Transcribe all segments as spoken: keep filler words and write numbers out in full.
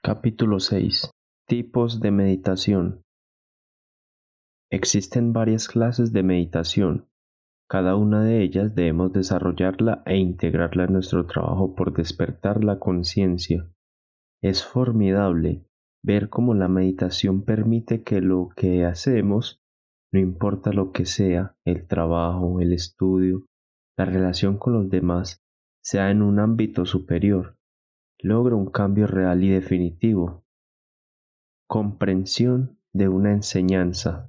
Capítulo seis. Tipos de meditación. Existen varias clases de meditación. Cada una de ellas debemos desarrollarla e integrarla en nuestro trabajo por despertar la conciencia. Es formidable ver cómo la meditación permite que lo que hacemos, no importa lo que sea, el trabajo, el estudio, la relación con los demás, sea en un ámbito superior, logra un cambio real y definitivo. Comprensión de una enseñanza.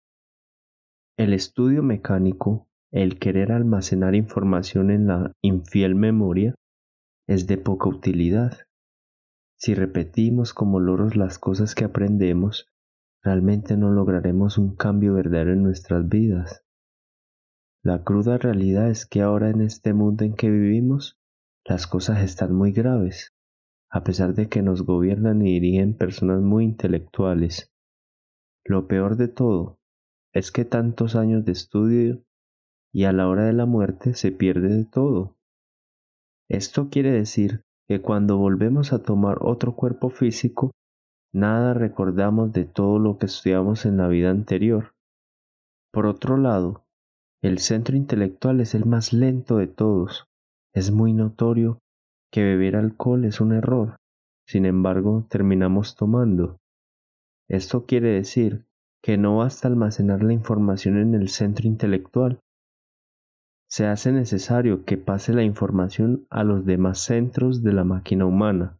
El estudio mecánico, el querer almacenar información en la infiel memoria, es de poca utilidad. Si repetimos como loros las cosas que aprendemos, realmente no lograremos un cambio verdadero en nuestras vidas. La cruda realidad es que ahora en este mundo en que vivimos, las cosas están muy graves, a pesar de que nos gobiernan y dirigen personas muy intelectuales. Lo peor de todo es que tantos años de estudio y a la hora de la muerte se pierde de todo. Esto quiere decir que cuando volvemos a tomar otro cuerpo físico, nada recordamos de todo lo que estudiamos en la vida anterior. Por otro lado, el centro intelectual es el más lento de todos. Es muy notorio que beber alcohol es un error. Sin embargo, terminamos tomando. Esto quiere decir que no basta almacenar la información en el centro intelectual. Se hace necesario que pase la información a los demás centros de la máquina humana.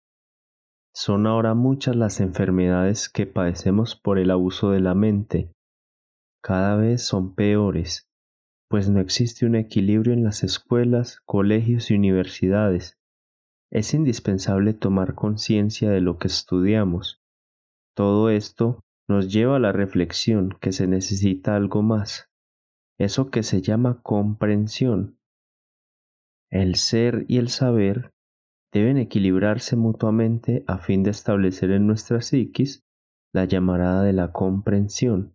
Son ahora muchas las enfermedades que padecemos por el abuso de la mente. Cada vez son peores, pues no existe un equilibrio en las escuelas, colegios y universidades. Es indispensable tomar conciencia de lo que estudiamos. Todo esto nos lleva a la reflexión que se necesita algo más, eso que se llama comprensión. El ser y el saber deben equilibrarse mutuamente a fin de establecer en nuestra psiquis la llamarada de la comprensión.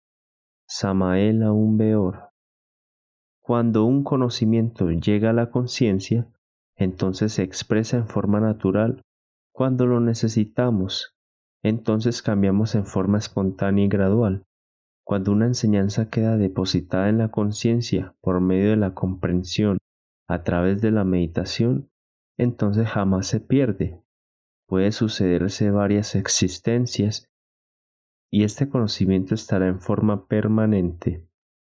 Samael Aun Weor. Cuando un conocimiento llega a la conciencia, entonces se expresa en forma natural. Cuando lo necesitamos, entonces cambiamos en forma espontánea y gradual. Cuando una enseñanza queda depositada en la conciencia por medio de la comprensión a través de la meditación, entonces jamás se pierde. Puede sucederse varias existencias y este conocimiento estará en forma permanente.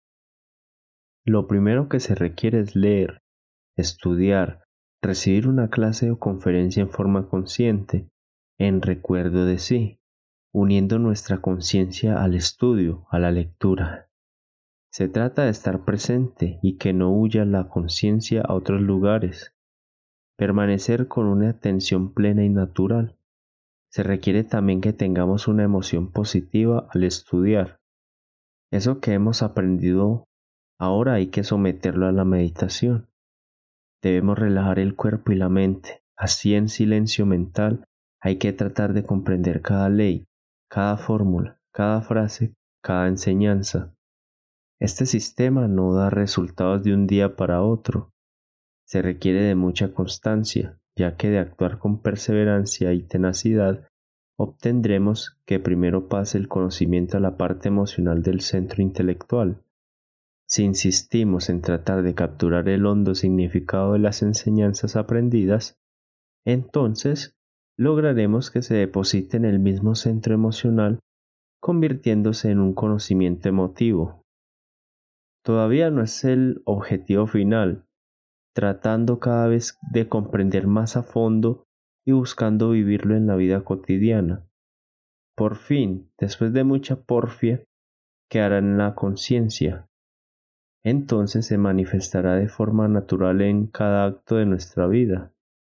Lo primero que se requiere es leer, estudiar, recibir una clase o conferencia en forma consciente, en recuerdo de sí, uniendo nuestra conciencia al estudio, a la lectura. Se trata de estar presente y que no huya la conciencia a otros lugares. Permanecer con una atención plena y natural. Se requiere también que tengamos una emoción positiva al estudiar. Eso que hemos aprendido ahora hay que someterlo a la meditación. Debemos relajar el cuerpo y la mente. Así en silencio mental hay que tratar de comprender cada ley, cada fórmula, cada frase, cada enseñanza. Este sistema no da resultados de un día para otro. Se requiere de mucha constancia, ya que de actuar con perseverancia y tenacidad, obtendremos que primero pase el conocimiento a la parte emocional del centro intelectual. Si insistimos en tratar de capturar el hondo significado de las enseñanzas aprendidas, entonces lograremos que se deposite en el mismo centro emocional, convirtiéndose en un conocimiento emotivo. Todavía no es el objetivo final, tratando cada vez de comprender más a fondo y buscando vivirlo en la vida cotidiana. Por fin, después de mucha porfia, quedará en la conciencia. Entonces se manifestará de forma natural en cada acto de nuestra vida.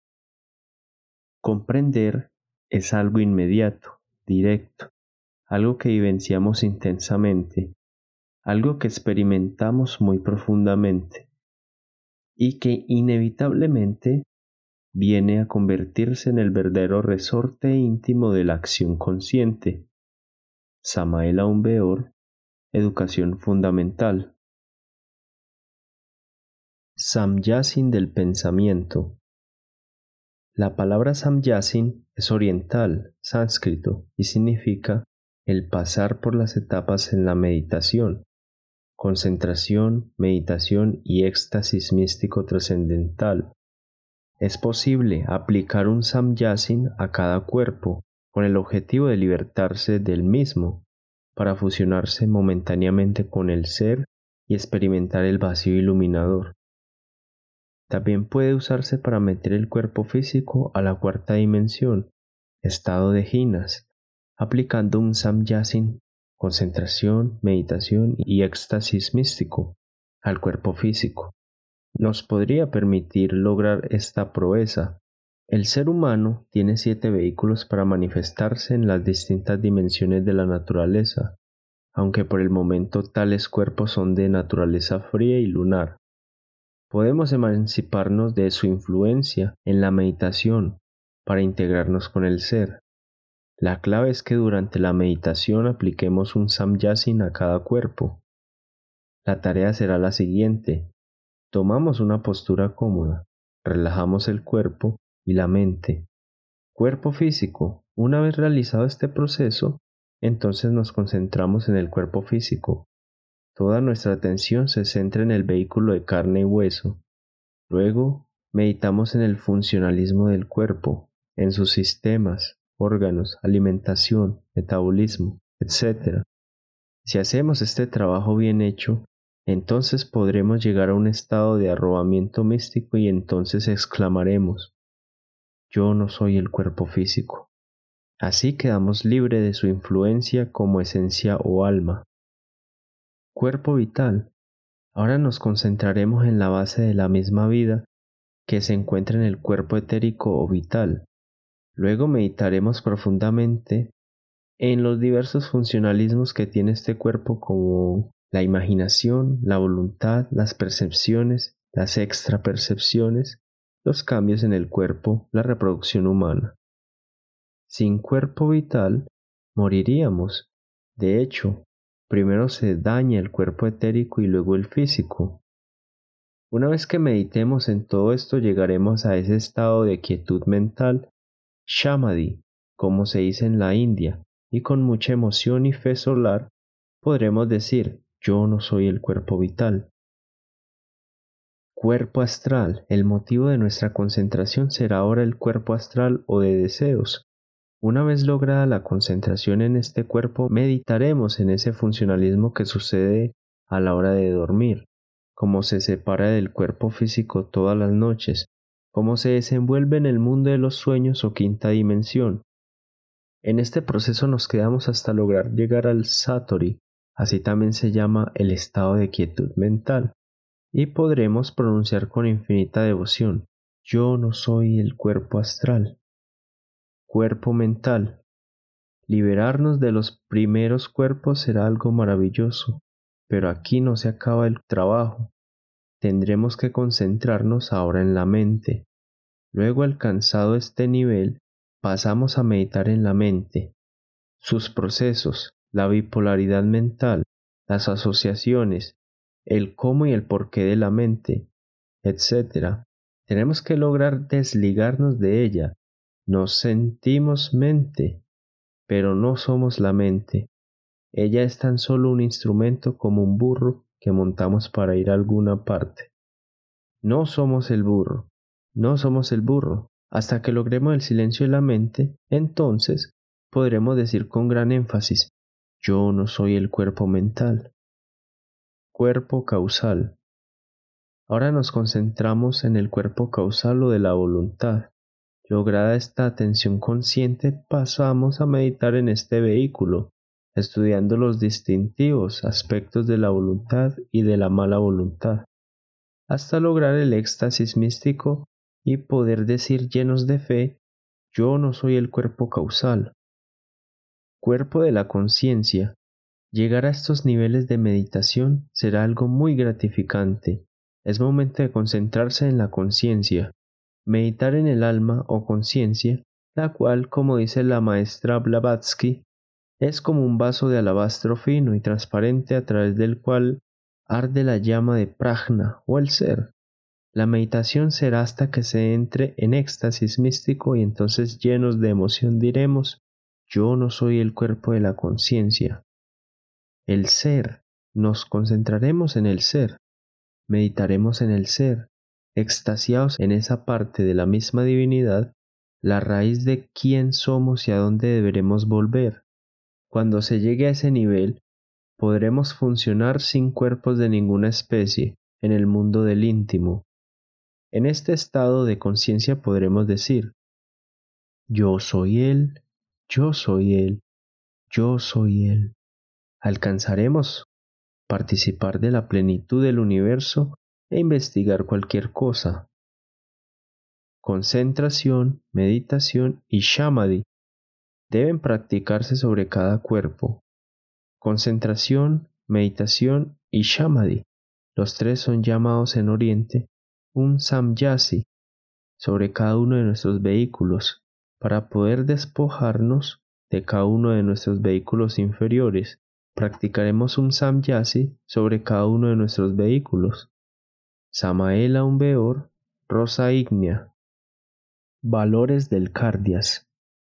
Comprender es algo inmediato, directo, algo que vivenciamos intensamente, algo que experimentamos muy profundamente y que inevitablemente viene a convertirse en el verdadero resorte íntimo de la acción consciente. Samael Aun Weor, Educación Fundamental. Samyasin del pensamiento. La palabra samyasin es oriental, sánscrito, y significa el pasar por las etapas en la meditación, concentración, meditación y éxtasis místico trascendental. Es posible aplicar un samyasin a cada cuerpo con el objetivo de libertarse del mismo, para fusionarse momentáneamente con el ser y experimentar el vacío iluminador. También puede usarse para meter el cuerpo físico a la cuarta dimensión, estado de jinas, aplicando un samyasin, concentración, meditación y éxtasis místico, al cuerpo físico. Nos podría permitir lograr esta proeza. El ser humano tiene siete vehículos para manifestarse en las distintas dimensiones de la naturaleza, aunque por el momento tales cuerpos son de naturaleza fría y lunar. Podemos emanciparnos de su influencia en la meditación para integrarnos con el ser. La clave es que durante la meditación apliquemos un samyasin a cada cuerpo. La tarea será la siguiente. Tomamos una postura cómoda, relajamos el cuerpo y la mente. Cuerpo físico. Una vez realizado este proceso, entonces nos concentramos en el cuerpo físico. Toda nuestra atención se centra en el vehículo de carne y hueso. Luego, meditamos en el funcionalismo del cuerpo, en sus sistemas, órganos, alimentación, metabolismo, etcétera. Si hacemos este trabajo bien hecho, entonces podremos llegar a un estado de arrobamiento místico y entonces exclamaremos: yo no soy el cuerpo físico. Así quedamos libres de su influencia como esencia o alma. Cuerpo vital. Ahora nos concentraremos en la base de la misma vida que se encuentra en el cuerpo etérico o vital. Luego meditaremos profundamente en los diversos funcionalismos que tiene este cuerpo, como la imaginación, la voluntad, las percepciones, las extrapercepciones, los cambios en el cuerpo, la reproducción humana. Sin cuerpo vital, moriríamos. De hecho, primero se daña el cuerpo etérico y luego el físico. Una vez que meditemos en todo esto, llegaremos a ese estado de quietud mental, samadhi, como se dice en la India, y con mucha emoción y fe solar podremos decir: yo no soy el cuerpo vital. Cuerpo astral. El motivo de nuestra concentración será ahora el cuerpo astral o de deseos. Una vez lograda la concentración en este cuerpo, meditaremos en ese funcionalismo que sucede a la hora de dormir, cómo se separa del cuerpo físico todas las noches, cómo se desenvuelve en el mundo de los sueños o quinta dimensión. En este proceso nos quedamos hasta lograr llegar al satori, así también se llama el estado de quietud mental, y podremos pronunciar con infinita devoción: yo no soy el cuerpo astral. Cuerpo mental. Liberarnos de los primeros cuerpos será algo maravilloso, pero aquí no se acaba el trabajo. Tendremos que concentrarnos ahora en la mente. Luego, alcanzado este nivel, pasamos a meditar en la mente, sus procesos, la bipolaridad mental, las asociaciones, el cómo y el porqué de la mente, etcétera. Tenemos que lograr desligarnos de ella. Nos sentimos mente, pero no somos la mente. Ella es tan solo un instrumento, como un burro que montamos para ir a alguna parte. No somos el burro, no somos el burro. Hasta que logremos el silencio de la mente, entonces podremos decir con gran énfasis: yo no soy el cuerpo mental. Cuerpo causal. Ahora nos concentramos en el cuerpo causal o de la voluntad. Lograda esta atención consciente, pasamos a meditar en este vehículo, estudiando los distintivos aspectos de la voluntad y de la mala voluntad, hasta lograr el éxtasis místico y poder decir llenos de fe: yo no soy el cuerpo causal. Cuerpo de la conciencia. Llegar a estos niveles de meditación será algo muy gratificante. Es momento de concentrarse en la conciencia. Meditar en el alma o conciencia, la cual, como dice la maestra Blavatsky, es como un vaso de alabastro fino y transparente a través del cual arde la llama de prajna o el ser. La meditación será hasta que se entre en éxtasis místico y entonces llenos de emoción diremos, yo no soy el cuerpo de la conciencia. El ser, nos concentraremos en el ser, meditaremos en el ser, extasiados en esa parte de la misma divinidad, la raíz de quién somos y a dónde deberemos volver. Cuando se llegue a ese nivel, podremos funcionar sin cuerpos de ninguna especie en el mundo del íntimo. En este estado de conciencia podremos decir, yo soy Él, yo soy Él, yo soy Él. Alcanzaremos participar de la plenitud del universo e investigar cualquier cosa. Concentración, meditación y samadhi deben practicarse sobre cada cuerpo. Concentración, meditación y samadhi, los tres son llamados en Oriente un samyasi, sobre cada uno de nuestros vehículos, para poder despojarnos de cada uno de nuestros vehículos inferiores. Practicaremos un samyasi sobre cada uno de nuestros vehículos. Samaela un beor, rosa ígnea. Valores del Cardias.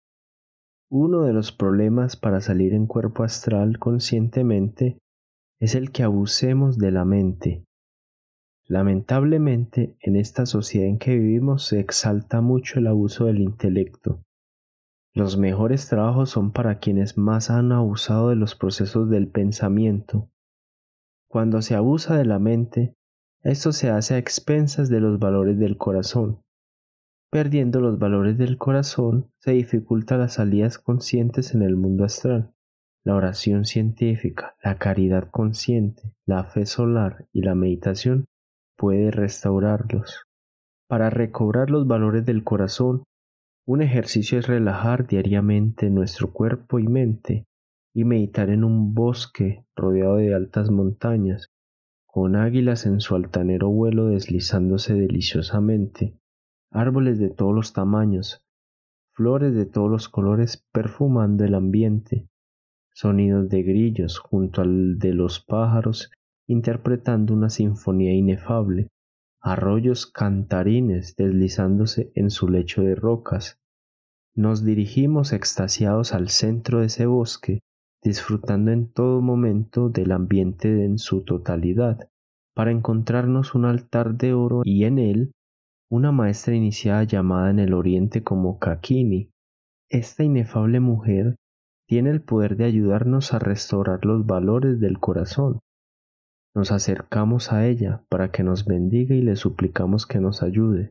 Uno de los problemas para salir en cuerpo astral conscientemente es el que abusemos de la mente. Lamentablemente, en esta sociedad en que vivimos se exalta mucho el abuso del intelecto. Los mejores trabajos son para quienes más han abusado de los procesos del pensamiento. Cuando se abusa de la mente, esto se hace a expensas de los valores del corazón. Perdiendo los valores del corazón, se dificulta las salidas conscientes en el mundo astral. La oración científica, la caridad consciente, la fe solar y la meditación puede restaurarlos. Para recobrar los valores del corazón, un ejercicio es relajar diariamente nuestro cuerpo y mente y meditar en un bosque rodeado de altas montañas, con águilas en su altanero vuelo deslizándose deliciosamente, árboles de todos los tamaños, flores de todos los colores perfumando el ambiente, sonidos de grillos junto al de los pájaros interpretando una sinfonía inefable, arroyos cantarines deslizándose en su lecho de rocas. Nos dirigimos extasiados al centro de ese bosque, disfrutando en todo momento del ambiente en su totalidad, para encontrarnos un altar de oro y en él una maestra iniciada llamada en el oriente como Kakini. Esta inefable mujer tiene el poder de ayudarnos a restaurar los valores del corazón. Nos acercamos a ella para que nos bendiga y le suplicamos que nos ayude.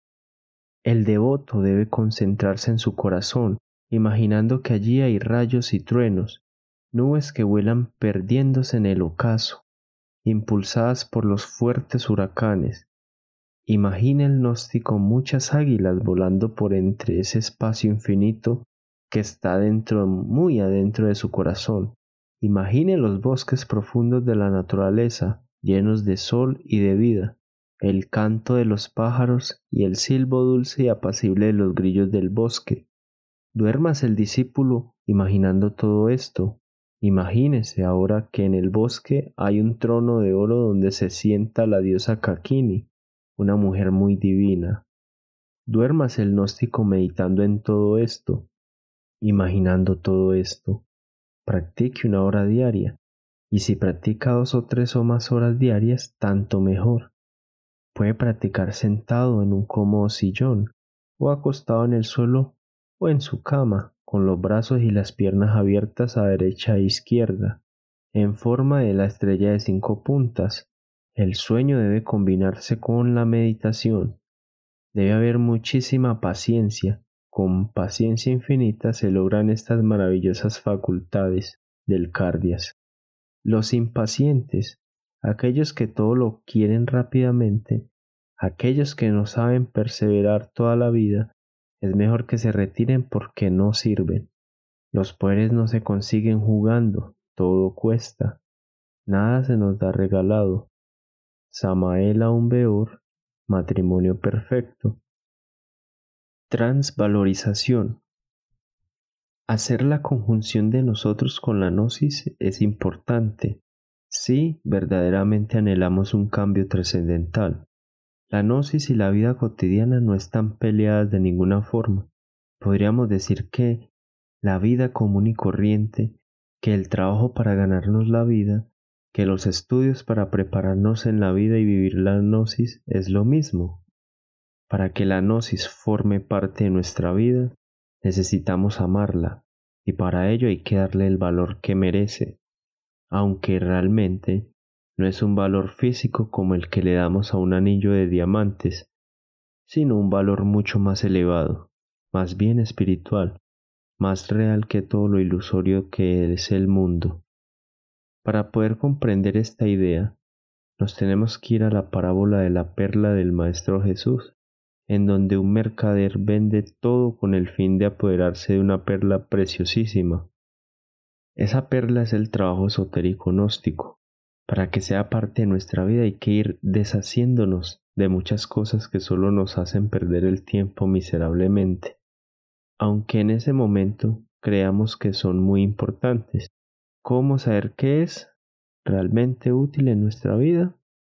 El devoto debe concentrarse en su corazón, imaginando que allí hay rayos y truenos, nubes que vuelan perdiéndose en el ocaso, impulsadas por los fuertes huracanes. Imagina el gnóstico muchas águilas volando por entre ese espacio infinito que está dentro, muy adentro de su corazón. Imagine los bosques profundos de la naturaleza, llenos de sol y de vida, el canto de los pájaros y el silbo dulce y apacible de los grillos del bosque. Duérmase el discípulo imaginando todo esto. Imagínese ahora que en el bosque hay un trono de oro donde se sienta la diosa Kakini, una mujer muy divina. Duérmase el gnóstico meditando en todo esto, imaginando todo esto. Practique una hora diaria, y si practica dos o tres o más horas diarias, tanto mejor. Puede practicar sentado en un cómodo sillón, o acostado en el suelo, o en su cama, con los brazos y las piernas abiertas a derecha e izquierda, en forma de la estrella de cinco puntas. El sueño debe combinarse con la meditación. Debe haber muchísima paciencia. Con paciencia infinita se logran estas maravillosas facultades del Cardias. Los impacientes, aquellos que todo lo quieren rápidamente, aquellos que no saben perseverar toda la vida, es mejor que se retiren porque no sirven. Los poderes no se consiguen jugando, todo cuesta. Nada se nos da regalado. Samaela un beor, matrimonio perfecto. Transvalorización. Hacer la conjunción de nosotros con la gnosis es importante, si verdaderamente anhelamos un cambio trascendental. La gnosis y la vida cotidiana no están peleadas de ninguna forma. Podríamos decir que la vida común y corriente, que el trabajo para ganarnos la vida, que los estudios para prepararnos en la vida y vivir la gnosis es lo mismo. Para que la gnosis forme parte de nuestra vida, necesitamos amarla, y para ello hay que darle el valor que merece, aunque realmente no es un valor físico como el que le damos a un anillo de diamantes, sino un valor mucho más elevado, más bien espiritual, más real que todo lo ilusorio que es el mundo. Para poder comprender esta idea, nos tenemos que ir a la parábola de la perla del Maestro Jesús, en donde un mercader vende todo con el fin de apoderarse de una perla preciosísima. Esa perla es el trabajo esotérico gnóstico. Para que sea parte de nuestra vida hay que ir deshaciéndonos de muchas cosas que solo nos hacen perder el tiempo miserablemente, aunque en ese momento creamos que son muy importantes. ¿Cómo saber qué es realmente útil en nuestra vida?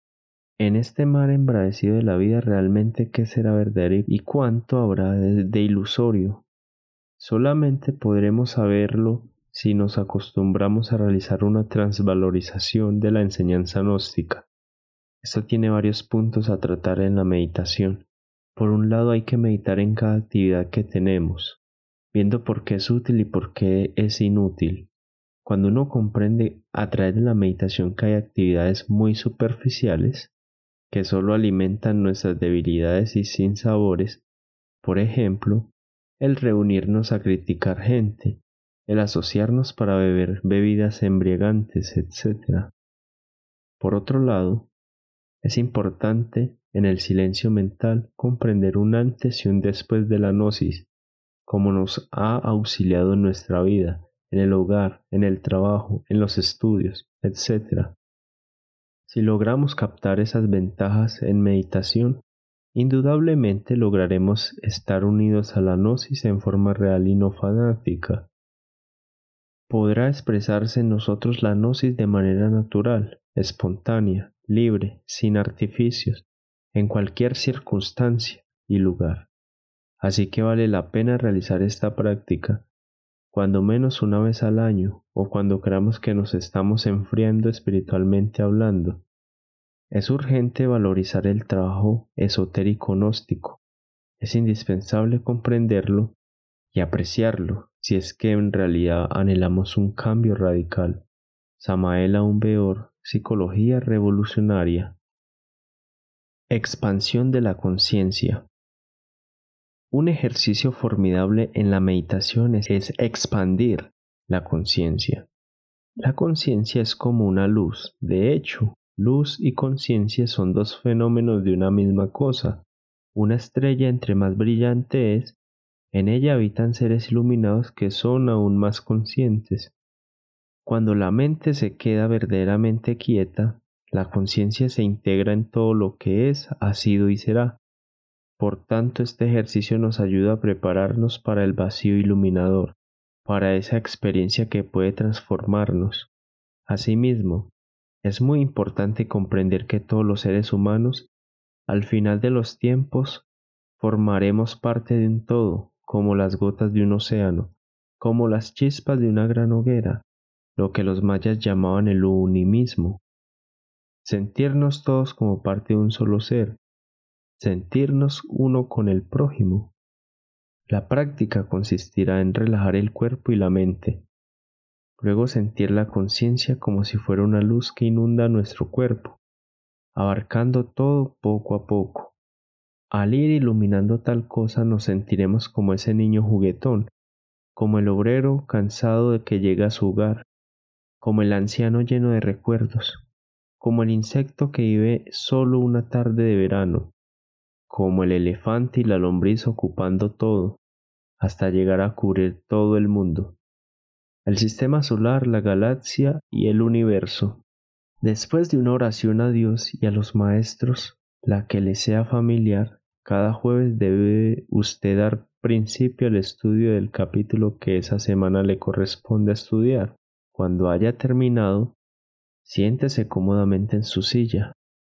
En este mar embravecido de la vida, realmente qué será verdadero y cuánto habrá de, de ilusorio. Solamente podremos saberlo si nos acostumbramos a realizar una transvalorización de la enseñanza gnóstica. Esto tiene varios puntos a tratar en la meditación. Por un lado hay que meditar en cada actividad que tenemos, viendo por qué es útil y por qué es inútil. Cuando uno comprende a través de la meditación que hay actividades muy superficiales, que solo alimentan nuestras debilidades y sinsabores, por ejemplo, el reunirnos a criticar gente, el asociarnos para beber bebidas embriagantes, etcétera. Por otro lado, es importante en el silencio mental comprender un antes y un después de la gnosis, como nos ha auxiliado en nuestra vida, en el hogar, en el trabajo, en los estudios, etcétera. Si logramos captar esas ventajas en meditación, indudablemente lograremos estar unidos a la gnosis en forma real y no fanática. Podrá expresarse en nosotros la gnosis de manera natural, espontánea, libre, sin artificios, en cualquier circunstancia y lugar. Así que vale la pena realizar esta práctica, cuando menos una vez al año o cuando creamos que nos estamos enfriando espiritualmente hablando. Es urgente valorizar el trabajo esotérico gnóstico. Es indispensable comprenderlo y apreciarlo si es que en realidad anhelamos un cambio radical. Samael Aun Weor, Psicología Revolucionaria. Expansión de la conciencia. Un ejercicio formidable en la meditación es, es expandir la conciencia. La conciencia es como una luz. De hecho, luz y conciencia son dos fenómenos de una misma cosa. Una estrella entre más brillante es, en ella habitan seres iluminados que son aún más conscientes. Cuando la mente se queda verdaderamente quieta, la conciencia se integra en todo lo que es, ha sido y será. Por tanto, este ejercicio nos ayuda a prepararnos para el vacío iluminador, para esa experiencia que puede transformarnos. Asimismo, es muy importante comprender que todos los seres humanos, al final de los tiempos, formaremos parte de un todo, como las gotas de un océano, como las chispas de una gran hoguera, lo que los mayas llamaban el unimismo. Sentirnos todos como parte de un solo ser, sentirnos uno con el prójimo. La práctica consistirá en relajar el cuerpo y la mente, luego sentir la conciencia como si fuera una luz que inunda nuestro cuerpo, abarcando todo poco a poco. Al ir iluminando tal cosa nos sentiremos como ese niño juguetón, como el obrero cansado de que llega a su hogar, como el anciano lleno de recuerdos, como el insecto que vive solo una tarde de verano, como el elefante y la lombriz ocupando todo, hasta llegar a cubrir todo el mundo, el sistema solar, la galaxia y el universo. Después de una oración a Dios y a los maestros, la que le sea familiar, cada jueves debe usted dar principio al estudio del capítulo que esa semana le corresponde estudiar. Cuando haya terminado, siéntese cómodamente en su silla,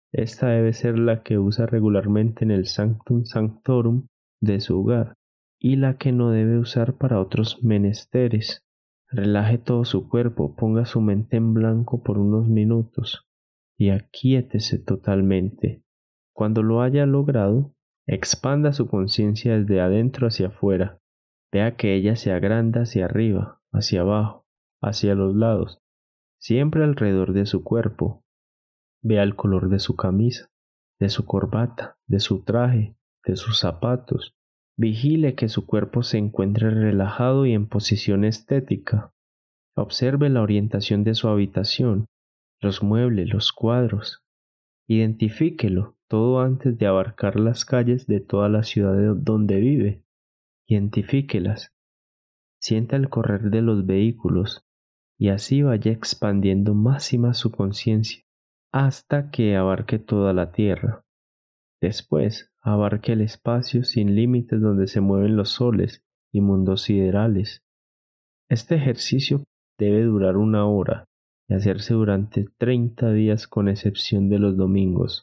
Esta debe ser la que usa regularmente en el sanctum sanctorum de su hogar y la que no debe usar para otros menesteres. Relaje todo su cuerpo, ponga su mente en blanco por unos minutos y aquíétese totalmente. Cuando lo haya logrado, expanda su conciencia desde adentro hacia afuera. Vea que ella se agranda hacia arriba, hacia abajo, hacia los lados, siempre alrededor de su cuerpo. Vea el color de su camisa, de su corbata, de su traje, de sus zapatos. Vigile que su cuerpo se encuentre relajado y en posición estética. Observe la orientación de su habitación, los muebles, los cuadros. Identifíquelo todo antes de abarcar las calles de toda la ciudad donde vive. Identifíquelas. Sienta el correr de los vehículos y así vaya expandiendo más y más su conciencia hasta que abarque toda la tierra. Después, abarque el espacio sin límites donde se mueven los soles y mundos siderales. Este ejercicio debe durar una hora y hacerse durante treinta días con excepción de los domingos.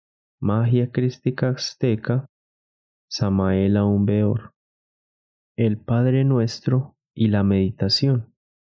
Magia crística azteca, Samael Aún Weor. El Padre Nuestro y la meditación.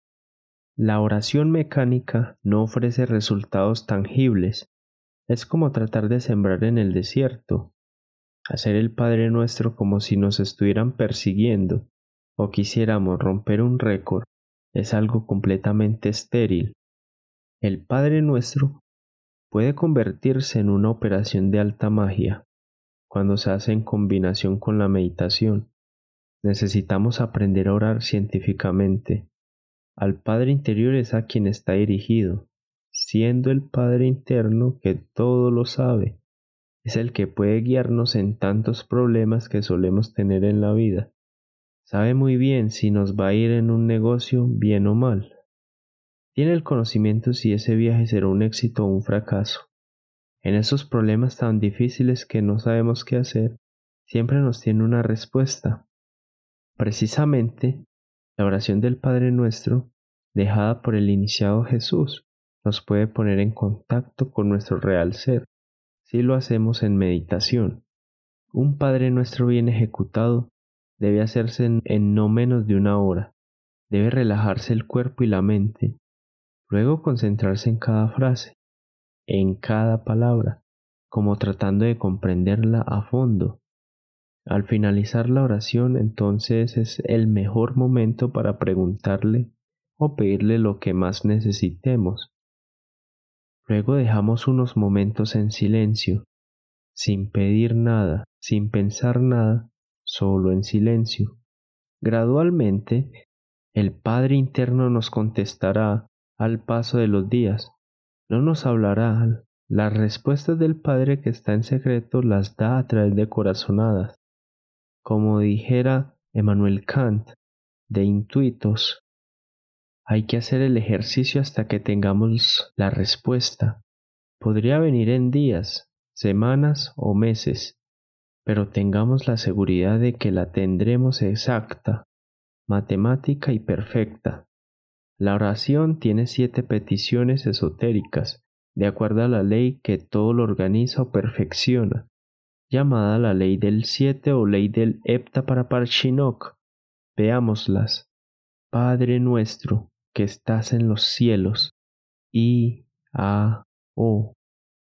La oración mecánica no ofrece resultados tangibles. Es como tratar de sembrar en el desierto. Hacer el Padre Nuestro como si nos estuvieran persiguiendo o quisiéramos romper un récord es algo completamente estéril. El Padre Nuestro puede convertirse en una operación de alta magia cuando se hace en combinación con la meditación. Necesitamos aprender a orar científicamente. Al Padre interior es a quien está dirigido, siendo el Padre interno que todo lo sabe. Es el que puede guiarnos en tantos problemas que solemos tener en la vida. Sabe muy bien si nos va a ir en un negocio bien o mal. Tiene el conocimiento si ese viaje será un éxito o un fracaso. En esos problemas tan difíciles que no sabemos qué hacer, siempre nos tiene una respuesta. Precisamente, la oración del Padre Nuestro, dejada por el iniciado Jesús, nos puede poner en contacto con nuestro real ser, si lo hacemos en meditación. Un Padre Nuestro bien ejecutado debe hacerse en, en no menos de una hora. Debe relajarse el cuerpo y la mente, luego concentrarse en cada frase, en cada palabra, como tratando de comprenderla a fondo. Al finalizar la oración, entonces es el mejor momento para preguntarle o pedirle lo que más necesitemos. Luego dejamos unos momentos en silencio, sin pedir nada, sin pensar nada, solo en silencio. Gradualmente, el Padre interno nos contestará al paso de los días. No nos hablará. Las respuestas del Padre que está en secreto las da a través de corazonadas. Como dijera Emmanuel Kant, de intuitos. Hay que hacer el ejercicio hasta que tengamos la respuesta. Podría venir en días, semanas o meses, pero tengamos la seguridad de que la tendremos exacta, matemática y perfecta. La oración tiene siete peticiones esotéricas, de acuerdo a la ley que todo lo organiza o perfecciona, llamada la ley del siete o ley del Heptaparapparshinok. Veámoslas. Padre nuestro que estás en los cielos. I, A, O.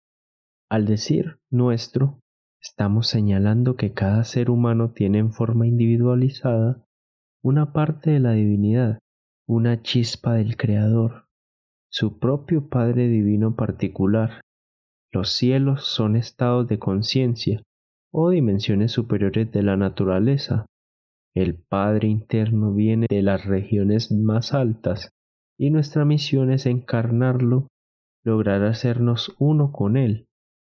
Al decir nuestro, estamos señalando que cada ser humano tiene en forma individualizada una parte de la divinidad, una chispa del Creador, su propio Padre Divino particular. Los cielos son estados de conciencia o dimensiones superiores de la naturaleza. El Padre interno viene de las regiones más altas y nuestra misión es encarnarlo, lograr hacernos uno con Él.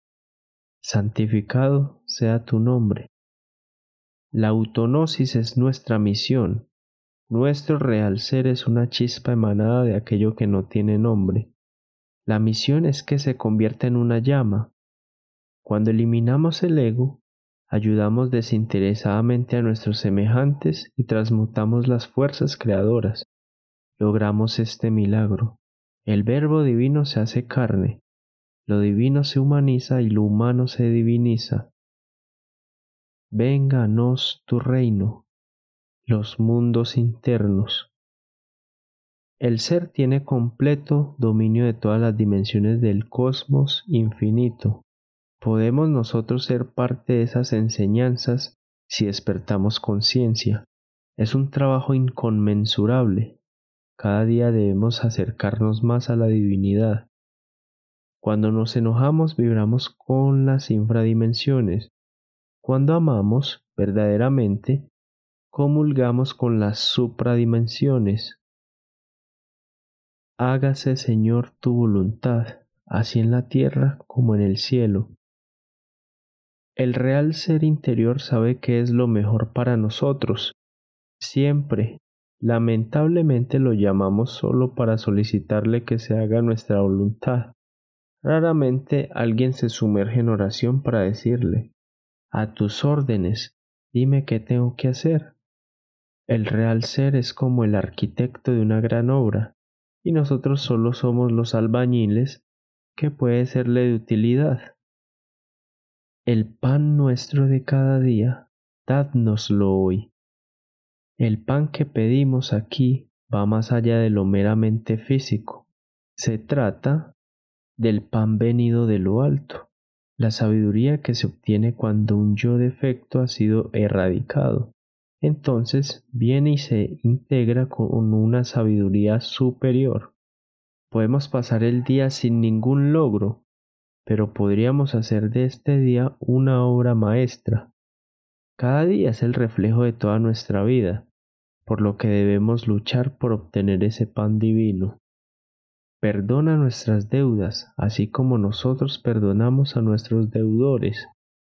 Santificado sea tu nombre. La autonosis es nuestra misión. Nuestro real ser es una chispa emanada de aquello que no tiene nombre. La misión es que se convierta en una llama. Cuando eliminamos el ego, ayudamos desinteresadamente a nuestros semejantes y transmutamos las fuerzas creadoras. Logramos este milagro. El Verbo Divino se hace carne. Lo divino se humaniza y lo humano se diviniza. Venga a nos tu reino, los mundos internos. El ser tiene completo dominio de todas las dimensiones del cosmos infinito. Podemos nosotros ser parte de esas enseñanzas si despertamos conciencia. Es un trabajo inconmensurable. Cada día debemos acercarnos más a la divinidad. Cuando nos enojamos vibramos con las infradimensiones. Cuando amamos verdaderamente, comulgamos con las supradimensiones. Hágase, Señor, tu voluntad, así en la tierra como en el cielo. El real ser interior sabe qué es lo mejor para nosotros. Siempre, lamentablemente, lo llamamos solo para solicitarle que se haga nuestra voluntad. Raramente alguien se sumerge en oración para decirle: a tus órdenes, dime qué tengo que hacer. El real ser es como el arquitecto de una gran obra, y nosotros solo somos los albañiles que puede serle de utilidad. El pan nuestro de cada día, dádnoslo hoy. El pan que pedimos aquí va más allá de lo meramente físico. Se trata del pan venido de lo alto, la sabiduría que se obtiene cuando un yo defecto ha sido erradicado. Entonces viene y se integra con una sabiduría superior. Podemos pasar el día sin ningún logro, pero podríamos hacer de este día una obra maestra. Cada día es el reflejo de toda nuestra vida, por lo que debemos luchar por obtener ese pan divino. Perdona nuestras deudas, así como nosotros perdonamos a nuestros deudores.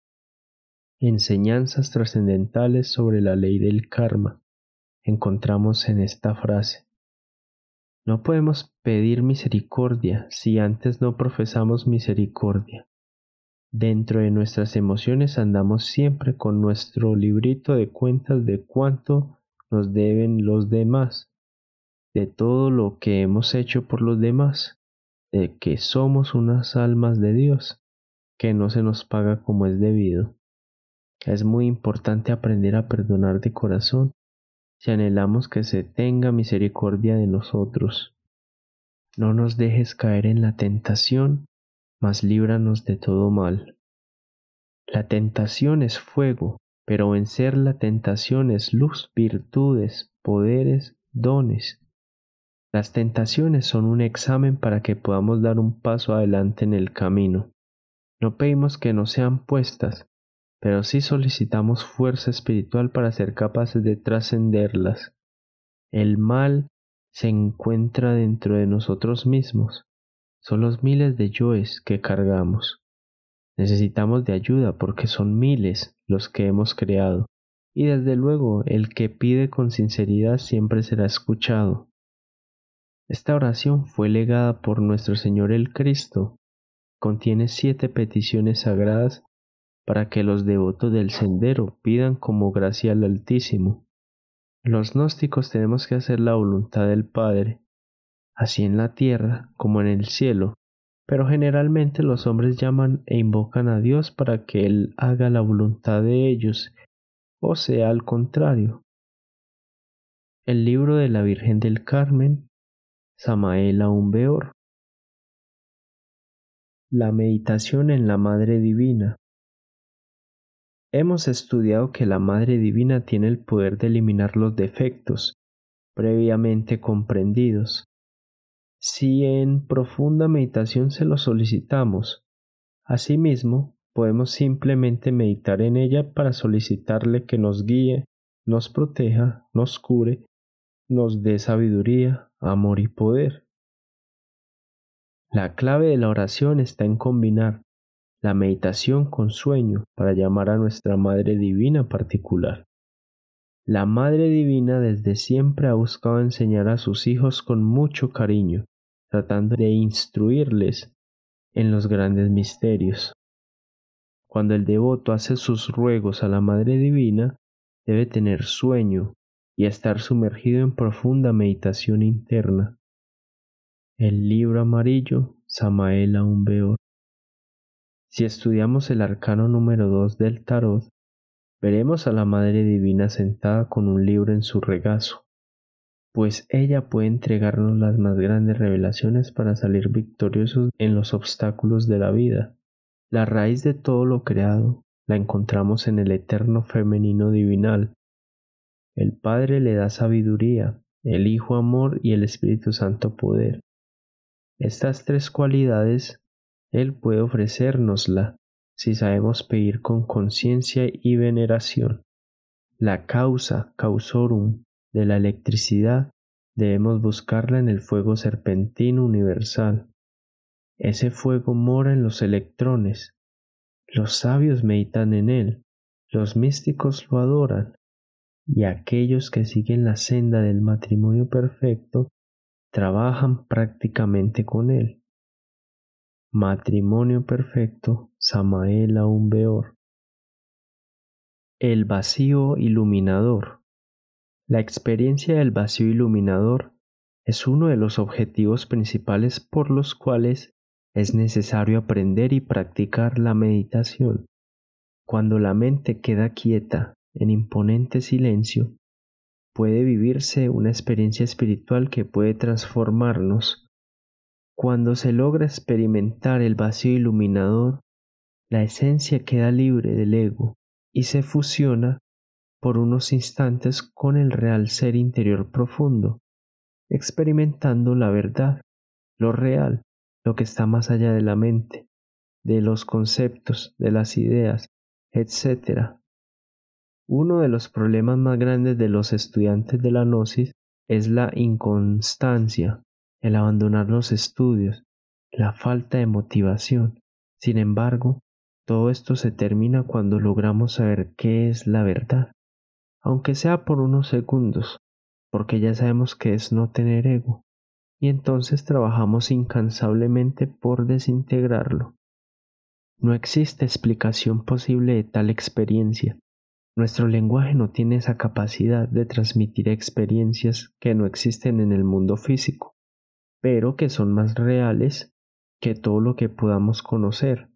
Enseñanzas trascendentales sobre la ley del karma encontramos en esta frase. No podemos pedir misericordia si antes no profesamos misericordia. Dentro de nuestras emociones andamos siempre con nuestro librito de cuentas de cuánto nos deben los demás, de todo lo que hemos hecho por los demás, de que somos unas almas de Dios, que no se nos paga como es debido. Es muy importante aprender a perdonar de corazón si anhelamos que se tenga misericordia de nosotros. No nos dejes caer en la tentación, mas líbranos de todo mal. La tentación es fuego, pero vencer la tentación es luz, virtudes, poderes, dones. Las tentaciones son un examen para que podamos dar un paso adelante en el camino. No pedimos que no sean puestas, pero sí solicitamos fuerza espiritual para ser capaces de trascenderlas. El mal se encuentra dentro de nosotros mismos. Son los miles de yoes que cargamos. Necesitamos de ayuda porque son miles los que hemos creado. Y desde luego el que pide con sinceridad siempre será escuchado. Esta oración fue legada por nuestro Señor el Cristo. Contiene siete peticiones sagradas para que los devotos del sendero pidan como gracia al Altísimo. Los gnósticos tenemos que hacer la voluntad del Padre, así en la tierra como en el cielo, pero generalmente los hombres llaman e invocan a Dios para que Él haga la voluntad de ellos, o sea, al contrario. El libro de la Virgen del Carmen, Samael Aún Beor. La meditación en la Madre Divina. Hemos estudiado que la Madre Divina tiene el poder de eliminar los defectos previamente comprendidos, si en profunda meditación se lo solicitamos. Asimismo, podemos simplemente meditar en ella para solicitarle que nos guíe, nos proteja, nos cure, nos dé sabiduría, amor y poder. La clave de la oración está en combinar la meditación con sueño para llamar a nuestra Madre Divina particular. La Madre Divina desde siempre ha buscado enseñar a sus hijos con mucho cariño, tratando de instruirles en los grandes misterios. Cuando el devoto hace sus ruegos a la Madre Divina, debe tener sueño y estar sumergido en profunda meditación interna. El libro amarillo, Samael Aún Beor. Si estudiamos el arcano número dos del tarot, veremos a la Madre Divina sentada con un libro en su regazo, pues ella puede entregarnos las más grandes revelaciones para salir victoriosos en los obstáculos de la vida. La raíz de todo lo creado la encontramos en el eterno femenino divinal. El Padre le da sabiduría, el Hijo amor y el Espíritu Santo poder. Estas tres cualidades Él puede ofrecérnosla si sabemos pedir con conciencia y veneración. La causa causorum de la electricidad debemos buscarla en el fuego serpentino universal. Ese fuego mora en los electrones. Los sabios meditan en él, los místicos lo adoran, y aquellos que siguen la senda del matrimonio perfecto trabajan prácticamente con él. Matrimonio perfecto, Samael Aun Beor. El vacío iluminador. La experiencia del vacío iluminador es uno de los objetivos principales por los cuales es necesario aprender y practicar la meditación. Cuando la mente queda quieta en imponente silencio, puede vivirse una experiencia espiritual que puede transformarnos. Cuando se logra experimentar el vacío iluminador, la esencia queda libre del ego y se fusiona por unos instantes con el real ser interior profundo, experimentando la verdad, lo real, lo que está más allá de la mente, de los conceptos, de las ideas, etcétera. Uno de los problemas más grandes de los estudiantes de la Gnosis es la inconstancia, el abandonar los estudios, la falta de motivación. Sin embargo, todo esto se termina cuando logramos saber qué es la verdad, aunque sea por unos segundos, porque ya sabemos qué es no tener ego, y entonces trabajamos incansablemente por desintegrarlo. No existe explicación posible de tal experiencia. Nuestro lenguaje no tiene esa capacidad de transmitir experiencias que no existen en el mundo físico, pero que son más reales que todo lo que podamos conocer.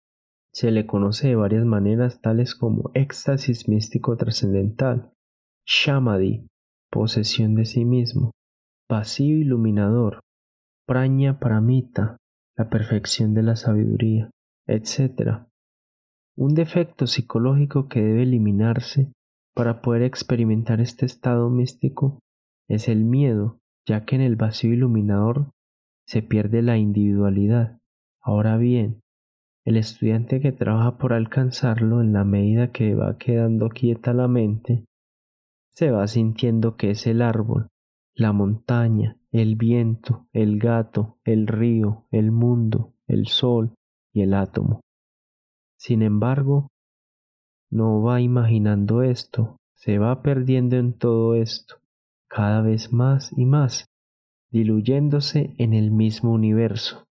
Se le conoce de varias maneras tales como éxtasis místico trascendental, samadhi, posesión de sí mismo, vacío iluminador, praña paramita, la perfección de la sabiduría, etcétera. Un defecto psicológico que debe eliminarse para poder experimentar este estado místico es el miedo, ya que en el vacío iluminador se pierde la individualidad. Ahora bien, el estudiante que trabaja por alcanzarlo, en la medida que va quedando quieta la mente, se va sintiendo que es el árbol, la montaña, el viento, el gato, el río, el mundo, el sol y el átomo. Sin embargo, no va imaginando esto, se va perdiendo en todo esto, cada vez más y más, diluyéndose en el mismo universo.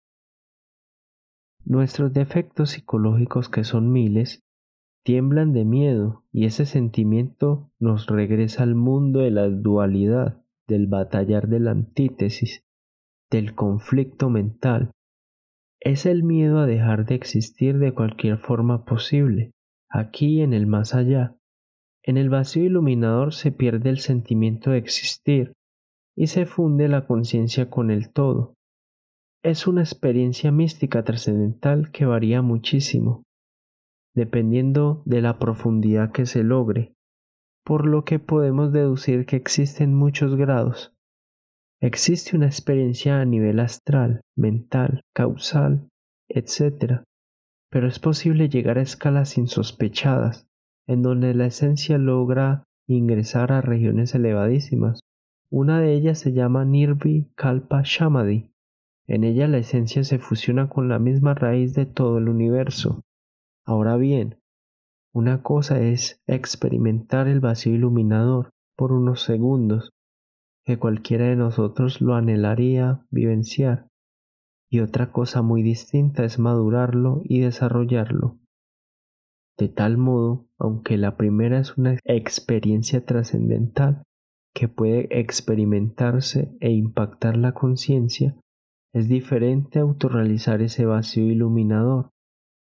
Nuestros defectos psicológicos, que son miles, tiemblan de miedo, y ese sentimiento nos regresa al mundo de la dualidad, del batallar de la antítesis, del conflicto mental. Es el miedo a dejar de existir de cualquier forma posible, aquí y en el más allá. En el vacío iluminador se pierde el sentimiento de existir y se funde la conciencia con el todo. Es una experiencia mística trascendental que varía muchísimo, dependiendo de la profundidad que se logre, por lo que podemos deducir que existen muchos grados. Existe una experiencia a nivel astral, mental, causal, etcétera, pero es posible llegar a escalas insospechadas, en donde la esencia logra ingresar a regiones elevadísimas. Una de ellas se llama Nirvi Kalpa Samadhi. En ella la esencia se fusiona con la misma raíz de todo el universo. Ahora bien, una cosa es experimentar el vacío iluminador por unos segundos, que cualquiera de nosotros lo anhelaría vivenciar, y otra cosa muy distinta es madurarlo y desarrollarlo. De tal modo, aunque la primera es una experiencia trascendental que puede experimentarse e impactar la conciencia, es diferente autorrealizar ese vacío iluminador,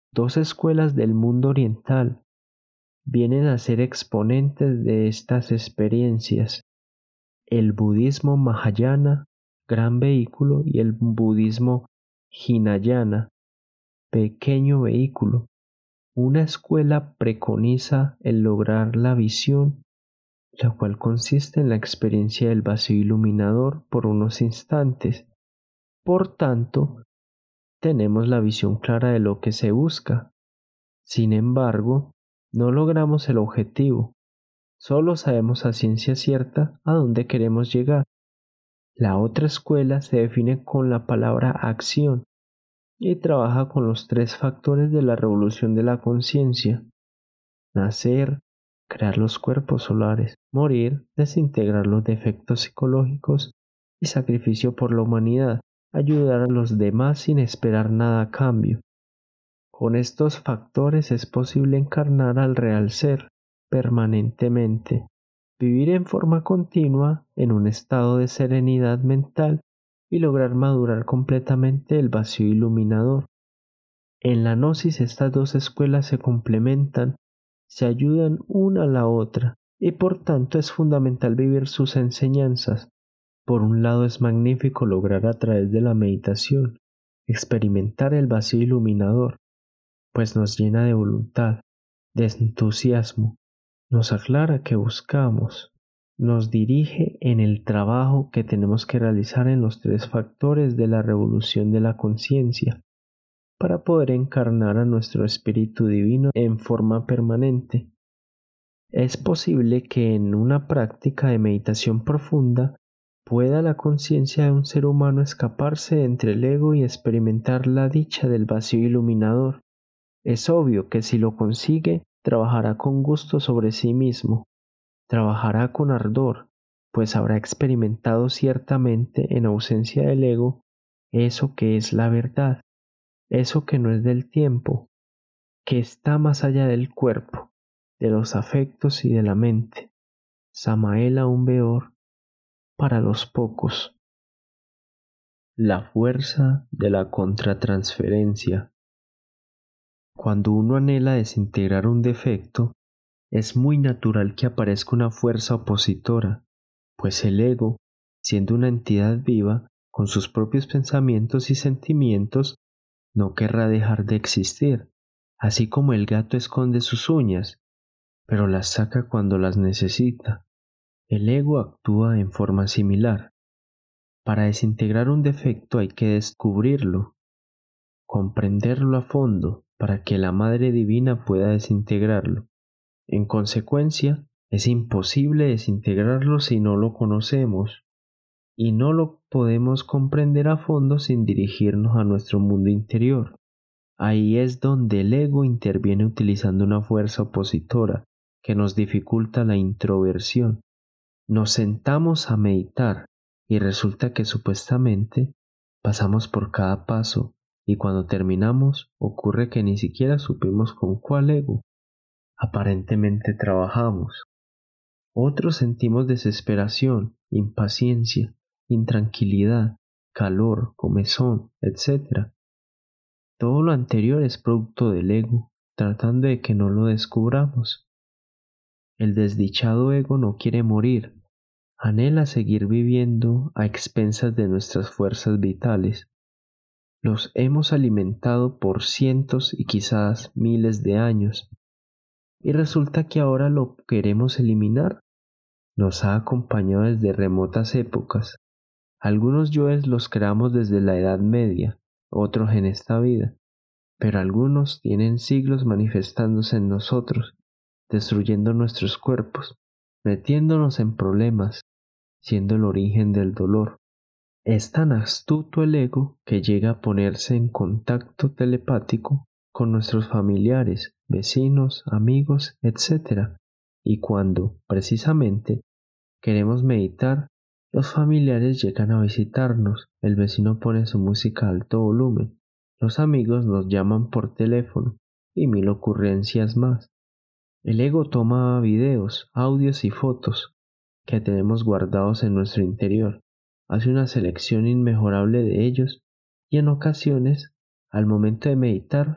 Dos escuelas del mundo oriental vienen a ser exponentes de estas experiencias: el budismo Mahayana, gran vehículo, y el budismo Hinayana, pequeño vehículo. Una escuela preconiza el lograr la visión, la cual consiste en la experiencia del vacío iluminador por unos instantes. Por tanto, tenemos la visión clara de lo que se busca. Sin embargo, no logramos el objetivo. Solo sabemos a ciencia cierta a dónde queremos llegar. La otra escuela se define con la palabra acción y trabaja con los tres factores de la revolución de la conciencia: nacer, crear los cuerpos solares; morir, desintegrar los defectos psicológicos; y sacrificio por la humanidad, ayudar a los demás sin esperar nada a cambio. Con estos factores es posible encarnar al real ser permanentemente, vivir en forma continua en un estado de serenidad mental y lograr madurar completamente el vacío iluminador. En la gnosis estas dos escuelas se complementan, se ayudan una a la otra, y por tanto es fundamental vivir sus enseñanzas. Por un lado, es magnífico lograr a través de la meditación experimentar el vacío iluminador, pues nos llena de voluntad, de entusiasmo, nos aclara qué buscamos, nos dirige en el trabajo que tenemos que realizar en los tres factores de la revolución de la conciencia, para poder encarnar a nuestro espíritu divino en forma permanente. Es posible que en una práctica de meditación profunda pueda la conciencia de un ser humano escaparse entre el ego y experimentar la dicha del vacío iluminador. Es obvio que si lo consigue, trabajará con gusto sobre sí mismo, trabajará con ardor, pues habrá experimentado ciertamente en ausencia del ego eso que es la verdad, eso que no es del tiempo, que está más allá del cuerpo, de los afectos y de la mente. Samael Aun Weor, para los pocos. La fuerza de la contratransferencia. Cuando uno anhela desintegrar un defecto, es muy natural que aparezca una fuerza opositora, pues el ego, siendo una entidad viva, con sus propios pensamientos y sentimientos, no querrá dejar de existir, así como el gato esconde sus uñas, pero las saca cuando las necesita. El ego actúa en forma similar. Para desintegrar un defecto hay que descubrirlo, comprenderlo a fondo, para que la Madre Divina pueda desintegrarlo. En consecuencia, es imposible desintegrarlo si no lo conocemos, y no lo podemos comprender a fondo sin dirigirnos a nuestro mundo interior. Ahí es donde el ego interviene utilizando una fuerza opositora que nos dificulta la introversión. Nos sentamos a meditar y resulta que supuestamente pasamos por cada paso, y cuando terminamos ocurre que ni siquiera supimos con cuál ego aparentemente trabajamos. Otros sentimos desesperación, impaciencia, intranquilidad, calor, comezón, etcétera. Todo lo anterior es producto del ego, tratando de que no lo descubramos. El desdichado ego no quiere morir, anhela seguir viviendo a expensas de nuestras fuerzas vitales. Los hemos alimentado por cientos y quizás miles de años, y resulta que ahora lo queremos eliminar. Nos ha acompañado desde remotas épocas. Algunos yoes los creamos desde la Edad Media, otros en esta vida, pero algunos tienen siglos manifestándose en nosotros, destruyendo nuestros cuerpos, metiéndonos en problemas, siendo el origen del dolor. Es tan astuto el ego que llega a ponerse en contacto telepático con nuestros familiares, vecinos, amigos, etcétera. Y cuando, precisamente, queremos meditar, los familiares llegan a visitarnos, el vecino pone su música a alto volumen, los amigos nos llaman por teléfono y mil ocurrencias más. El ego toma videos, audios y fotos que tenemos guardados en nuestro interior, hace una selección inmejorable de ellos y en ocasiones, al momento de meditar,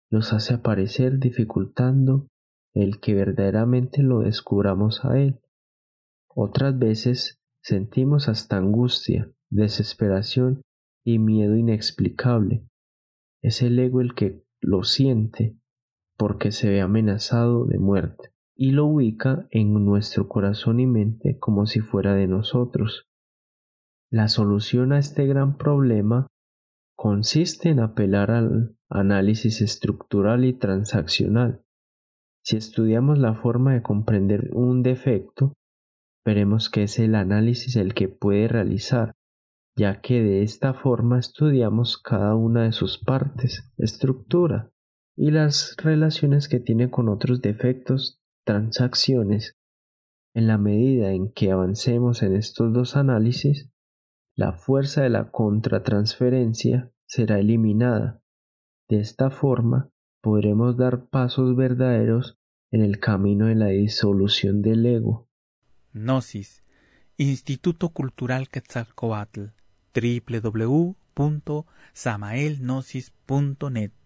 nos hace aparecer dificultando el que verdaderamente lo descubramos a Él. Otras veces sentimos hasta angustia, desesperación y miedo inexplicable. Es el ego el que lo siente porque se ve amenazado de muerte y lo ubica en nuestro corazón y mente como si fuera de nosotros. La solución a este gran problema consiste en apelar al análisis estructural y transaccional. Si estudiamos la forma de comprender un defecto, veremos que es el análisis el que puede realizar, ya que de esta forma estudiamos cada una de sus partes, estructura, y las relaciones que tiene con otros defectos, transacciones. En la medida en que avancemos en estos dos análisis, la fuerza de la contratransferencia será eliminada. De esta forma, podremos dar pasos verdaderos en el camino de la disolución del ego. Gnosis, Instituto Cultural Quetzalcóatl, doble u doble u doble u punto samaelgnosis punto net